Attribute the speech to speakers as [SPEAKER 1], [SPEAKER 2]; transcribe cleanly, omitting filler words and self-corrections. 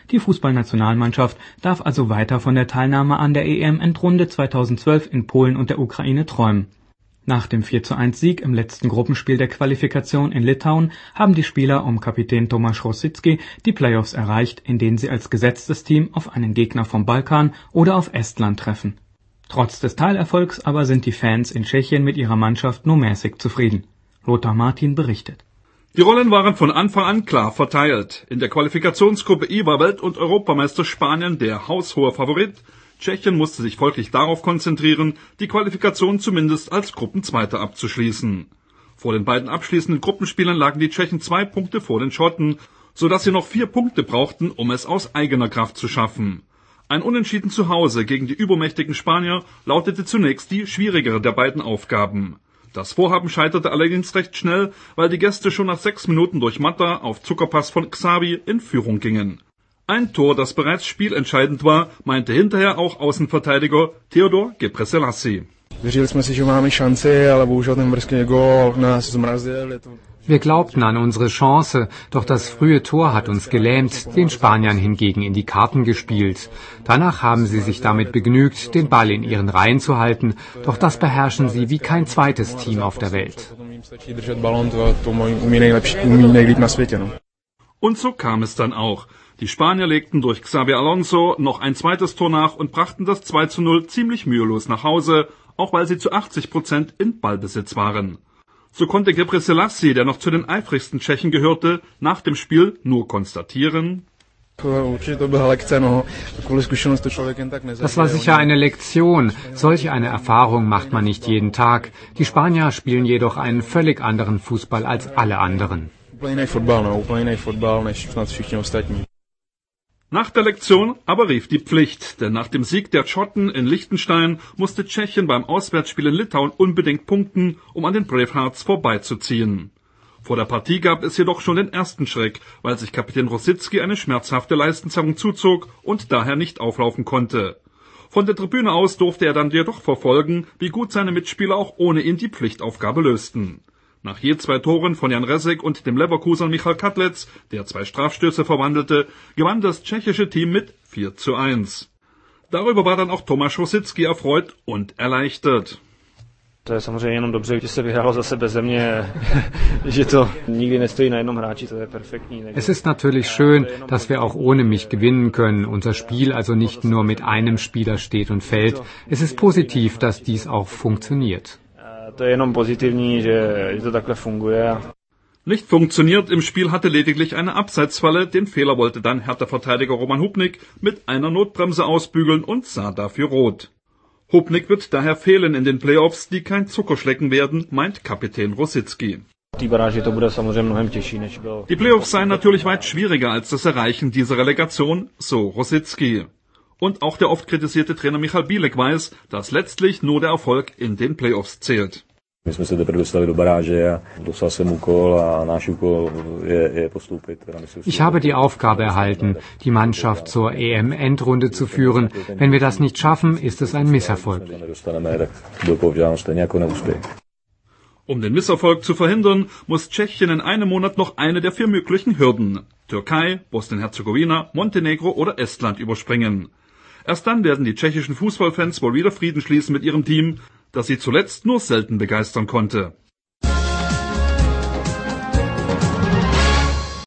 [SPEAKER 1] Die Fußballnationalmannschaft darf also weiter von der Teilnahme an der EM-Endrunde 2012 in Polen und der Ukraine träumen. Nach dem 4:1-Sieg im letzten Gruppenspiel der Qualifikation in Litauen haben die Spieler um Kapitän Tomáš Rosický die Playoffs erreicht, in denen sie als gesetztes Team auf einen Gegner vom Balkan oder auf Estland treffen. Trotz des Teilerfolgs aber sind die Fans in Tschechien mit ihrer Mannschaft nur mäßig zufrieden. Lothar Martin berichtet.
[SPEAKER 2] Die Rollen waren von Anfang an klar verteilt. In der Qualifikationsgruppe I war Welt- und Europameister Spanien der haushohe Favorit. Tschechien musste sich folglich darauf konzentrieren, die Qualifikation zumindest als Gruppenzweiter abzuschließen. Vor den beiden abschließenden Gruppenspielen lagen die Tschechen 2 Punkte vor den Schotten, sodass sie noch 4 Punkte brauchten, um es aus eigener Kraft zu schaffen. Ein Unentschieden zu Hause gegen die übermächtigen Spanier lautete zunächst die schwierigere der beiden Aufgaben. Das Vorhaben scheiterte allerdings recht schnell, weil die Gäste schon nach 6 Minuten durch Mata auf Zuckerpass von Xavi in Führung gingen. Ein Tor, das bereits spielentscheidend war, meinte hinterher auch Außenverteidiger Theodor Gebrselassie.
[SPEAKER 3] Wir glaubten an unsere Chance, doch das frühe Tor hat uns gelähmt, den Spaniern hingegen in die Karten gespielt. Danach haben sie sich damit begnügt, den Ball in ihren Reihen zu halten, doch das beherrschen sie wie kein zweites Team auf der Welt.
[SPEAKER 2] Und so kam es dann auch. Die Spanier legten durch Xabi Alonso noch ein zweites Tor nach und brachten das 2:0 ziemlich mühelos nach Hause, auch weil sie zu 80% in Ballbesitz waren. So konnte Gebrselassie, der noch zu den eifrigsten Tschechen gehörte, nach dem Spiel nur konstatieren:
[SPEAKER 3] Das war sicher eine Lektion. Solch eine Erfahrung macht man nicht jeden Tag. Die Spanier spielen jedoch einen völlig anderen Fußball als alle anderen.
[SPEAKER 2] Nach der Lektion aber rief die Pflicht, denn nach dem Sieg der Schotten in Liechtenstein musste Tschechien beim Auswärtsspiel in Litauen unbedingt punkten, um an den Bravehearts vorbeizuziehen. Vor der Partie gab es jedoch schon den ersten Schreck, weil sich Kapitän Rosický eine schmerzhafte Leistenzerrung zuzog und daher nicht auflaufen konnte. Von der Tribüne aus durfte er dann jedoch verfolgen, wie gut seine Mitspieler auch ohne ihn die Pflichtaufgabe lösten. Nach je 2 Toren von Jan Resek und dem Leverkusener Michal Kadlec, der 2 Strafstöße verwandelte, gewann das tschechische Team mit 4:1. Darüber war dann auch Tomáš Rosický erfreut und erleichtert.
[SPEAKER 3] Es ist natürlich schön, dass wir auch ohne mich gewinnen können. Unser Spiel also nicht nur mit einem Spieler steht und fällt. Es ist positiv, dass dies auch funktioniert.
[SPEAKER 2] Nicht funktioniert im Spiel hatte lediglich eine Abseitsfalle, den Fehler wollte dann Hertha-Verteidiger Roman Hubnik mit einer Notbremse ausbügeln und sah dafür rot. Hubnik wird daher fehlen in den Playoffs, die kein Zuckerschlecken werden, meint Kapitän Rosický. Die Playoffs seien natürlich weit schwieriger als das Erreichen dieser Relegation, so Rosický. Und auch der oft kritisierte Trainer Michal Bílek weiß, dass letztlich nur der Erfolg in den Playoffs zählt.
[SPEAKER 3] Ich habe die Aufgabe erhalten, die Mannschaft zur EM-Endrunde zu führen. Wenn wir das nicht schaffen, ist es ein Misserfolg.
[SPEAKER 2] Um den Misserfolg zu verhindern, muss Tschechien in einem Monat noch eine der 4 möglichen Hürden: Türkei, Bosnien-Herzegowina, Montenegro oder Estland überspringen. Erst dann werden die tschechischen Fußballfans wohl wieder Frieden schließen mit ihrem Team, das sie zuletzt nur selten begeistern konnte.